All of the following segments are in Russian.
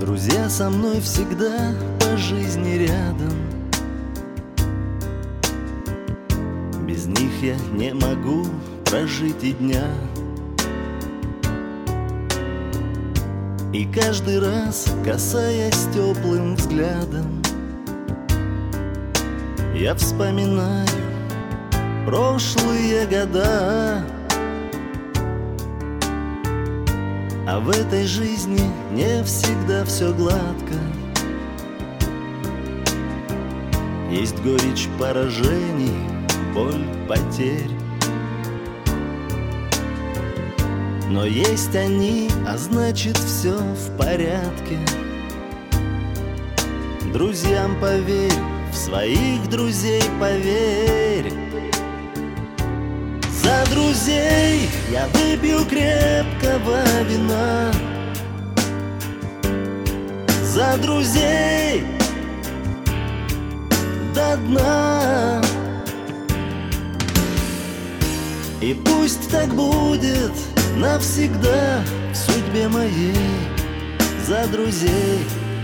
Друзья со мной всегда по жизни рядом. Без них я не могу прожить и дня. И каждый раз, касаясь теплым взглядом, я вспоминаю прошлые года. А в этой жизни не всегда все гладко. Есть горечь поражений, боль потерь. Но есть они, а значит все в порядке. Друзьям поверь, в своих друзей поверь. За друзей я выпью крепкого вина. За друзей до дна. И пусть так будет навсегда в судьбе моей. За друзей,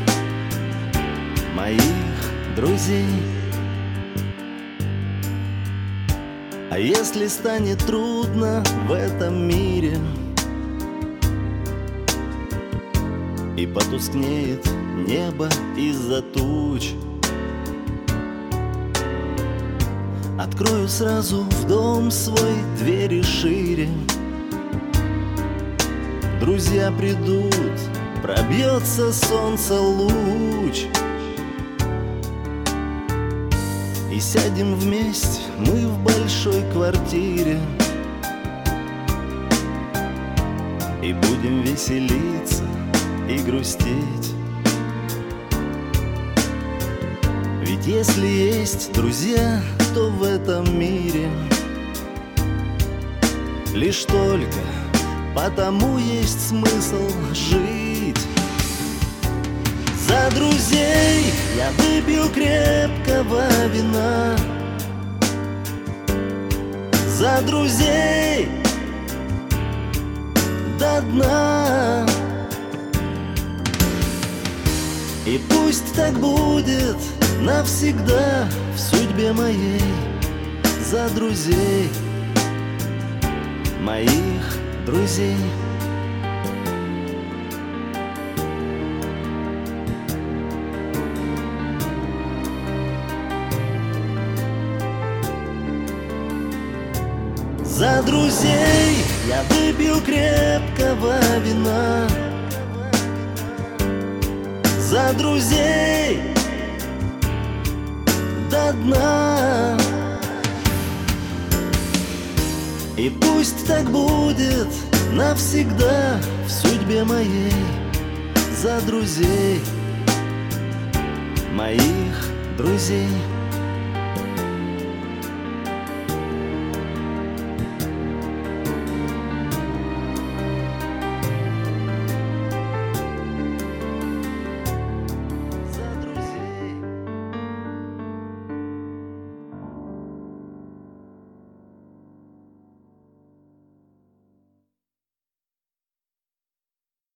моих друзей. А если станет трудно в этом мире и потускнеет небо из-за туч, открою сразу в дом свой двери шире. Друзья придут, пробьется солнце луч, и сядем вместе мы в большой квартире и будем веселиться и грустить. Ведь если есть друзья, то в этом мире лишь только потому есть смысл жить. За друзей я выпью крепкого вина. За друзей до дна. И пусть так будет навсегда в судьбе моей. За друзей, моих друзей. За друзей я выпью крепкого вина. За друзей до дна. И пусть так будет навсегда в судьбе моей. За друзей, моих друзей.